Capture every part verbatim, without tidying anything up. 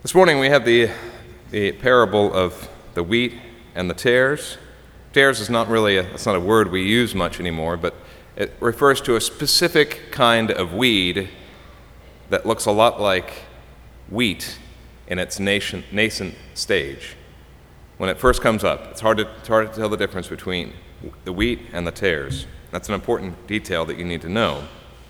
This morning we have the, the parable of the wheat and the tares. Tares is not really, a, it's not a word we use much anymore, but it refers to a specific kind of weed that looks a lot like wheat in its nascent, nascent stage. When it first comes up, it's hard, to, it's hard to tell the difference between the wheat and the tares. That's an important detail that you need to know.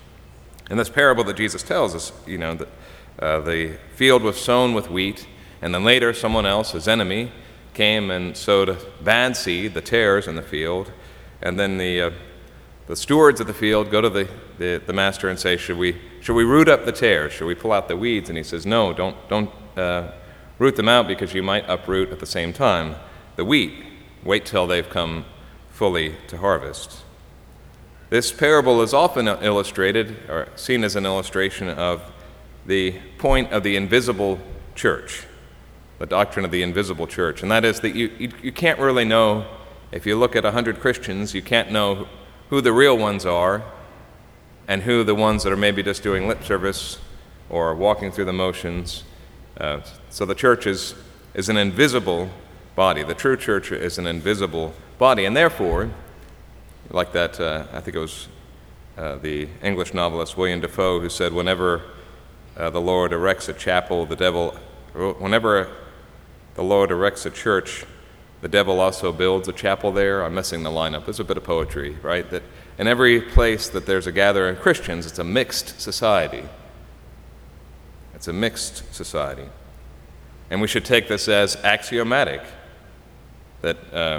In this parable that Jesus tells us, you know, that uh, the field was sown with wheat, and then later someone else, his enemy, came and sowed bad seed, the tares in the field, and then the uh, the stewards of the field go to the, the, the master and say, should we should we root up the tares? Should we pull out the weeds? And he says, no, don't don't uh, root them out, because you might uproot at the same time the wheat. Wait till they've come fully to harvest. This parable is often illustrated or seen as an illustration of the point of the invisible church, the doctrine of the invisible church, and that is that you, you, you can't really know, if you look at a hundred Christians, you can't know who the real ones are and who the ones that are maybe just doing lip service or walking through the motions. Uh, so the church is, is an invisible body. The true church is an invisible body, and therefore, like that, uh, I think it was uh, the English novelist William Defoe who said, whenever uh, the Lord erects a chapel, the devil, whenever the Lord erects a church, the devil also builds a chapel there. I'm messing the line up. There's a bit of poetry, right? That in every place that there's a gathering of Christians, it's a mixed society. It's a mixed society. And we should take this as axiomatic, that uh,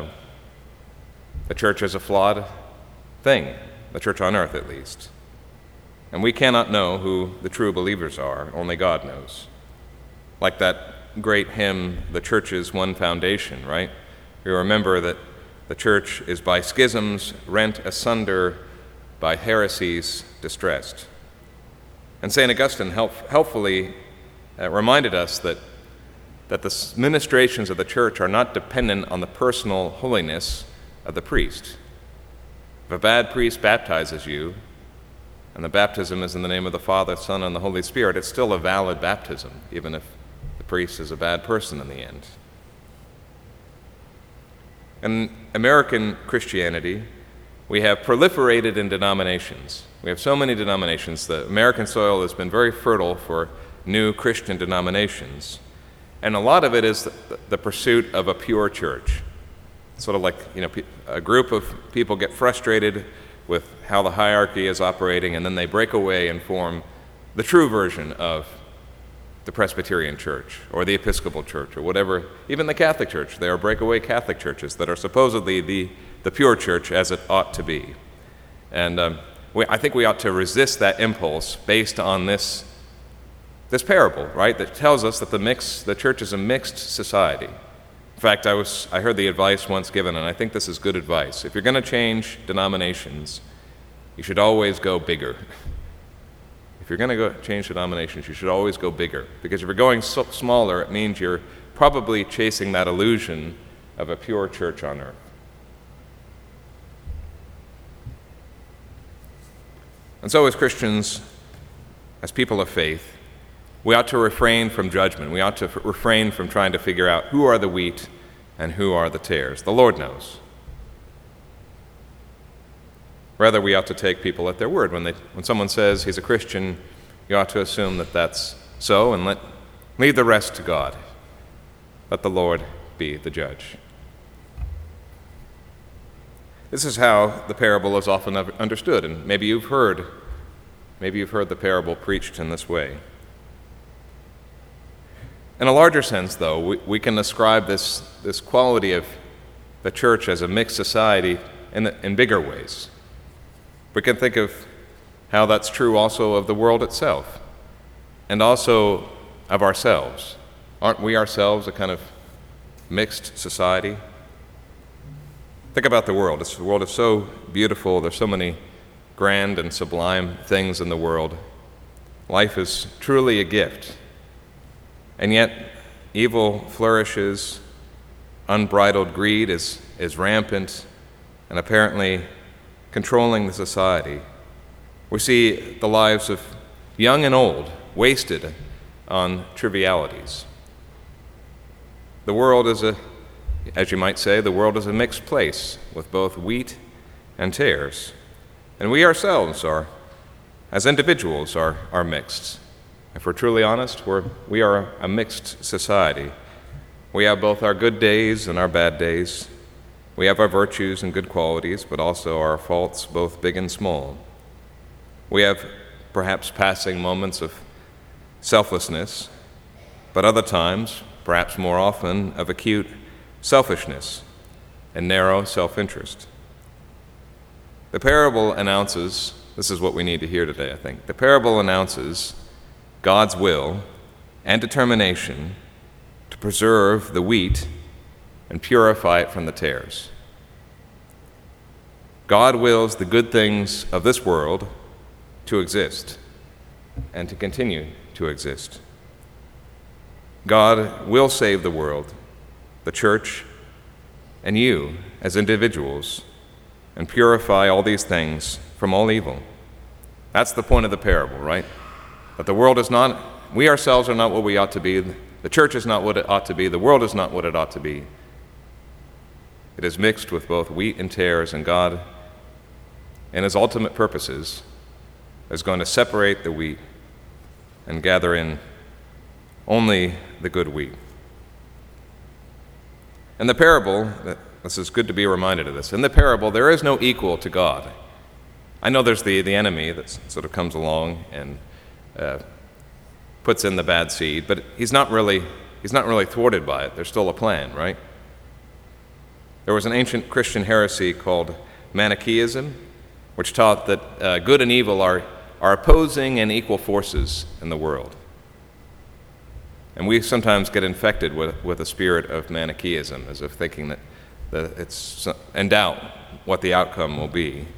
the church is a flawed thing, the church on earth at least. And we cannot know who the true believers are, only God knows. Like that great hymn, The Church is One Foundation, right? We remember that the church is by schisms rent asunder, by heresies distressed. And Saint Augustine help, helpfully uh, reminded us that, that the ministrations of the church are not dependent on the personal holiness of the priest. If a bad priest baptizes you, and the baptism is in the name of the Father, Son, and the Holy Spirit, it's still a valid baptism, even if the priest is a bad person in the end. In American Christianity, we have proliferated in denominations. We have so many denominations. The American soil has been very fertile for new Christian denominations. And a lot of it is the, the pursuit of a pure church. Sort of like, you know, a group of people get frustrated with how the hierarchy is operating, and then they break away and form the true version of the Presbyterian Church or the Episcopal Church or whatever, even the Catholic Church. There are breakaway Catholic churches that are supposedly the, the pure church as it ought to be. And um, we, I think we ought to resist that impulse based on this, this parable, right, that tells us that the, mix, the church is a mixed society. In fact, I was I heard the advice once given, and I think this is good advice. If you're going to change denominations, you should always go bigger. If you're going to go change denominations, you should always go bigger. Because if you're going so smaller, it means you're probably chasing that illusion of a pure church on earth. And so as Christians, as people of faith, we ought to refrain from judgment. We ought to f- refrain from trying to figure out who are the wheat and who are the tares. The Lord knows. Rather, we ought to take people at their word. When they, when someone says he's a Christian, you ought to assume that that's so, and let leave the rest to God. Let the Lord be the judge. This is how the parable is often understood, and maybe you've heard, maybe you've heard the parable preached in this way. In a larger sense, though, we, we can ascribe this, this quality of the church as a mixed society in, in bigger ways. We can think of how that's true also of the world itself, and also of ourselves. Aren't we ourselves a kind of mixed society? Think about the world. This, the world is so beautiful. There's so many grand and sublime things in the world. Life is truly a gift. And yet, evil flourishes, unbridled greed is, is rampant, and apparently controlling the society. We see the lives of young and old wasted on trivialities. the world is a, as you might say, the world is a mixed place with both wheat and tares. And we ourselves are, as individuals, are, are mixed. If we're truly honest, we're, we are a mixed society. We have both our good days and our bad days. We have our virtues and good qualities, but also our faults, both big and small. We have perhaps passing moments of selflessness, but other times, perhaps more often, of acute selfishness and narrow self-interest. The parable announces, this is what we need to hear today, I think. The parable announces God's will and determination to preserve the wheat and purify it from the tares. God wills the good things of this world to exist and to continue to exist. God will save the world, the church, and you as individuals, and purify all these things from all evil. That's the point of the parable, right? That the world is not, we ourselves are not what we ought to be, the church is not what it ought to be, the world is not what it ought to be. It is mixed with both wheat and tares, and God, in his ultimate purposes, is going to separate the wheat and gather in only the good wheat. In the parable, this is good to be reminded of this, in the parable there is no equal to God. I know there's the, the enemy that sort of comes along and uh, puts in the bad seed, but he's not really he's not really thwarted by it. There's still a plan, right? There was an ancient Christian heresy called Manichaeism, which taught that uh, good and evil are, are opposing and equal forces in the world. And we sometimes get infected with, with a spirit of Manichaeism, as if thinking that, that it's in doubt what the outcome will be.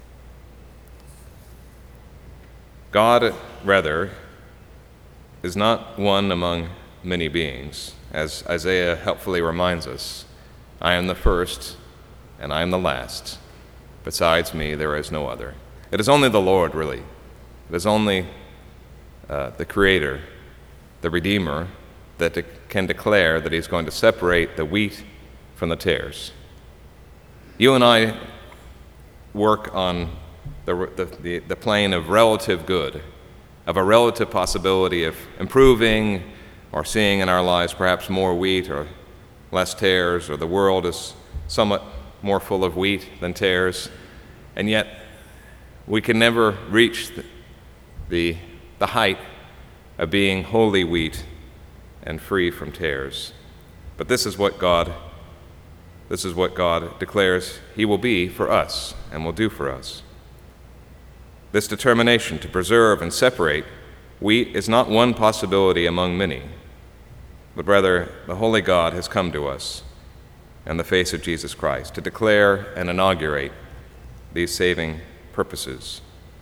God, rather, is not one among many beings. As Isaiah helpfully reminds us, I am the first and I am the last. Besides me, there is no other. It is only the Lord, really. It is only uh, the Creator, the Redeemer, that de- can declare that he's going to separate the wheat from the tares. You and I work on the, the, the, the plane of relative good, of a relative possibility of improving or seeing in our lives perhaps more wheat or less tares, or the world is somewhat more full of wheat than tares, and yet we can never reach the, the, the height of being wholly wheat and free from tares. But this is what God, this is what God declares he will be for us and will do for us. This determination to preserve and separate wheat is not one possibility among many, but rather the Holy God has come to us in the face of Jesus Christ to declare and inaugurate these saving purposes.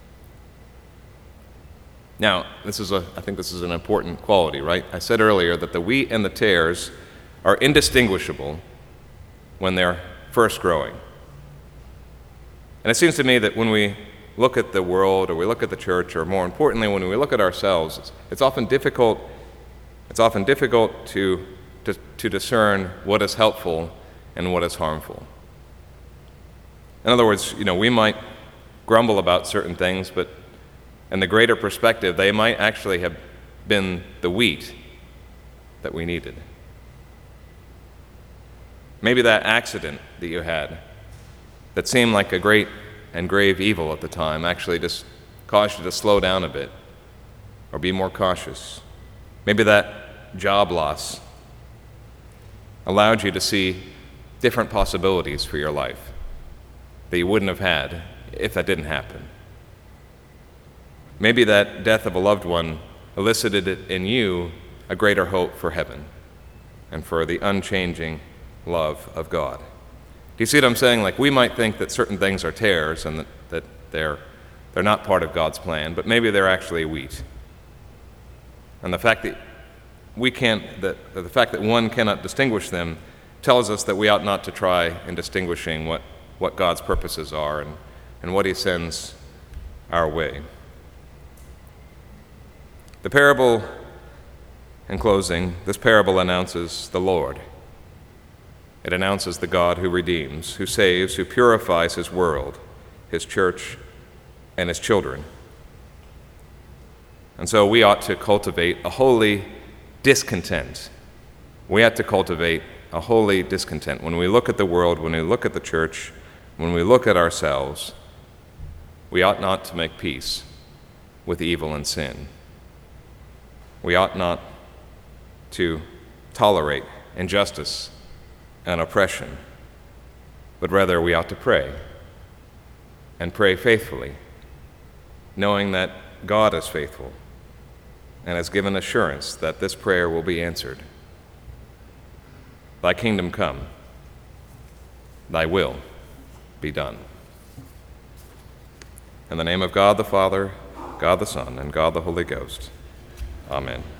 Now, this is a, I think this is an important quality, right? I said earlier that the wheat and the tares are indistinguishable when they're first growing. And it seems to me that when we look at the world, or we look at the church, or more importantly, when we look at ourselves, it's, it's often difficult. It's often difficult to, to to discern what is helpful and what is harmful. In other words, you know, we might grumble about certain things, but in the greater perspective, they might actually have been the wheat that we needed. Maybe that accident that you had that seemed like a great and grave evil at the time actually just caused you to slow down a bit or be more cautious. Maybe that job loss allowed you to see different possibilities for your life that you wouldn't have had if that didn't happen. Maybe that death of a loved one elicited in you a greater hope for heaven and for the unchanging love of God. Do you see what I'm saying? Like, we might think that certain things are tares and that, that they're, they're not part of God's plan, but maybe they're actually wheat. And the fact that we can't, that the fact that one cannot distinguish them tells us that we ought not to try in distinguishing what, what God's purposes are and, and what he sends our way. The parable, in closing, this parable announces the Lord It announces the God who redeems, who saves, who purifies his world, his church, and his children. And so we ought to cultivate a holy discontent. We ought to cultivate a holy discontent. When we look at the world, when we look at the church, when we look at ourselves, we ought not to make peace with evil and sin. We ought not to tolerate injustice and oppression, but rather we ought to pray, and pray faithfully, knowing that God is faithful and has given assurance that this prayer will be answered. Thy kingdom come, thy will be done. In the name of God the Father, God the Son, and God the Holy Ghost. Amen.